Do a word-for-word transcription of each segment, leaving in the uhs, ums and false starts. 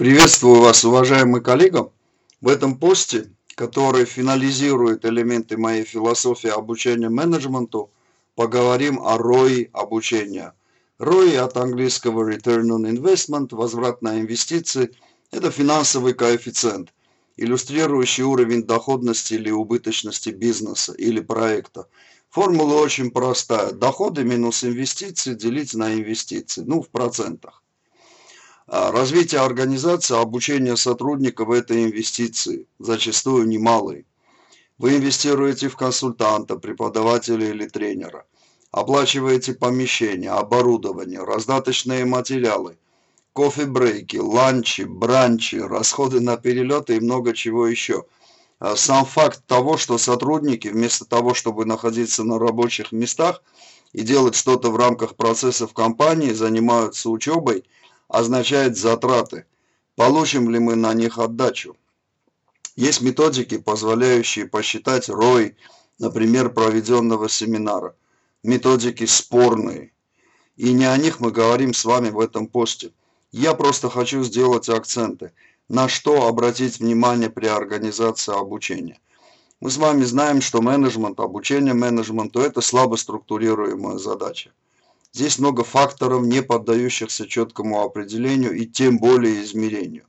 Приветствую вас, уважаемый коллега. В этом посте, который финализирует элементы моей философии обучения менеджменту, поговорим о рои обучения. рои от английского Return on Investment, возврат на инвестиции, это финансовый коэффициент, иллюстрирующий уровень доходности или убыточности бизнеса или проекта. Формула очень простая. Доходы минус инвестиции делить на инвестиции, ну в процентах. Развитие организации, обучение сотрудников – это инвестиции, зачастую немалые. Вы инвестируете в консультанта, преподавателя или тренера, оплачиваете помещение, оборудование, раздаточные материалы, кофе-брейки, ланчи, бранчи, расходы на перелеты и много чего еще. Сам факт того, что сотрудники вместо того, чтобы находиться на рабочих местах и делать что-то в рамках процессов компании, занимаются учебой, означает затраты. Получим ли мы на них отдачу? Есть методики, позволяющие посчитать рой, например, проведенного семинара. Методики спорные. И не о них мы говорим с вами в этом посте. Я просто хочу сделать акценты, на что обратить внимание при организации обучения. Мы с вами знаем, что менеджмент, обучение менеджменту – это слабо структурируемая задача. Здесь много факторов, не поддающихся четкому определению и тем более измерению.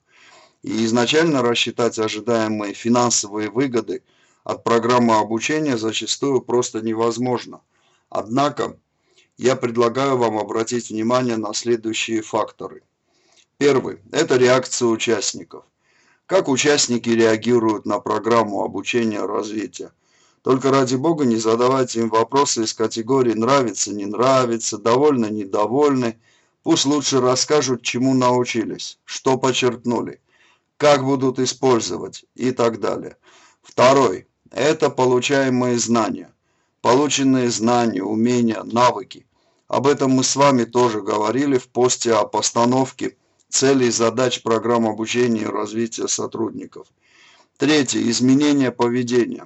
И изначально рассчитать ожидаемые финансовые выгоды от программы обучения зачастую просто невозможно. Однако, я предлагаю вам обратить внимание на следующие факторы. Первый – это реакция участников. Как участники реагируют на программу обучения и развития? Только ради бога не задавайте им вопросы из категории «нравится, не нравится», «довольны, недовольны». Пусть лучше расскажут, чему научились, что почерпнули, как будут использовать и так далее. Второй – это получаемые знания. Полученные знания, умения, навыки. Об этом мы с вами тоже говорили в посте о постановке целей и задач программ обучения и развития сотрудников. Третье – изменение поведения.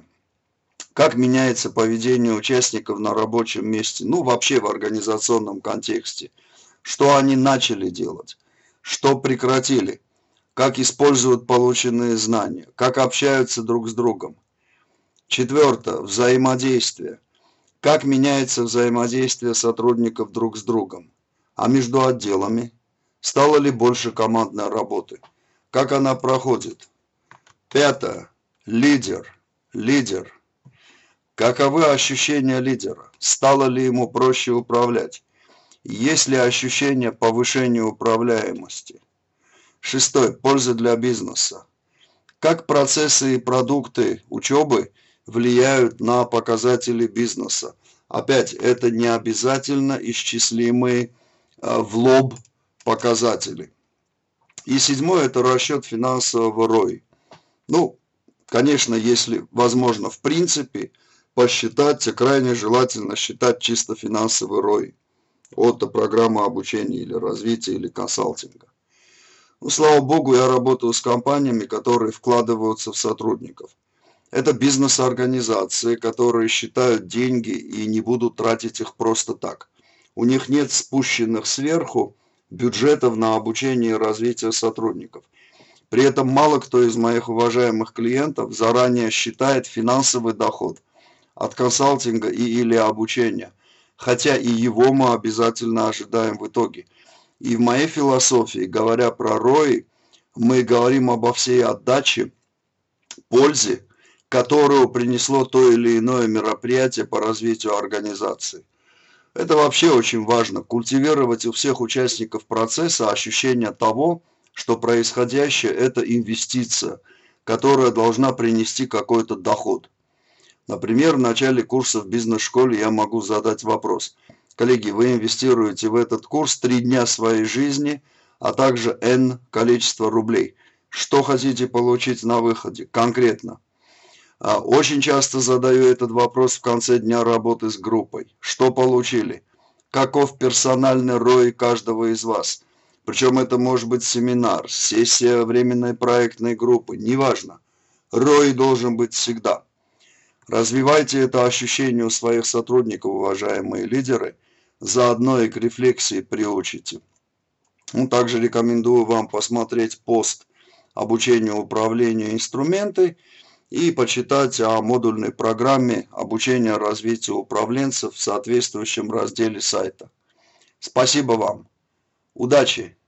Как меняется поведение участников на рабочем месте, ну вообще в организационном контексте. Что они начали делать, что прекратили, как используют полученные знания, как общаются друг с другом. Четвертое. Взаимодействие. Как меняется взаимодействие сотрудников друг с другом, а между отделами. Стало ли больше командной работы? Как она проходит? Пятое. Лидер. Лидер. Каковы ощущения лидера? Стало ли ему проще управлять? Есть ли ощущение повышения управляемости? Шестой. Польза для бизнеса. Как процессы и продукты учебы влияют на показатели бизнеса? Опять, это не обязательно исчислимые в лоб показатели. И седьмое – это расчет финансового рои. Ну, конечно, если возможно, в принципе, посчитать, крайне желательно считать чисто финансовый рой от программы обучения или развития или консалтинга. Ну, слава богу, я работаю с компаниями, которые вкладываются в сотрудников. Это бизнес-организации, которые считают деньги и не будут тратить их просто так. У них нет спущенных сверху бюджетов на обучение и развитие сотрудников. При этом мало кто из моих уважаемых клиентов заранее считает финансовый доход от консалтинга и или обучения, хотя и его мы обязательно ожидаем в итоге. И в моей философии, говоря про рои, мы говорим обо всей отдаче, пользе, которую принесло то или иное мероприятие по развитию организации. Это вообще очень важно, культивировать у всех участников процесса ощущение того, что происходящее – это инвестиция, которая должна принести какой-то доход. Например, в начале курса в бизнес-школе я могу задать вопрос. Коллеги, вы инвестируете в этот курс три дня своей жизни, а также N количество рублей. Что хотите получить на выходе конкретно? Очень часто задаю этот вопрос в конце дня работы с группой. Что получили? Каков персональный рой каждого из вас? Причем это может быть семинар, сессия временной проектной группы, неважно. рой должен быть всегда. Развивайте это ощущение у своих сотрудников, уважаемые лидеры, заодно и к рефлексии приучите. Ну, также рекомендую вам посмотреть пост обучения управлению инструменты и почитать о модульной программе обучения развитию управленцев в соответствующем разделе сайта. Спасибо вам. Удачи!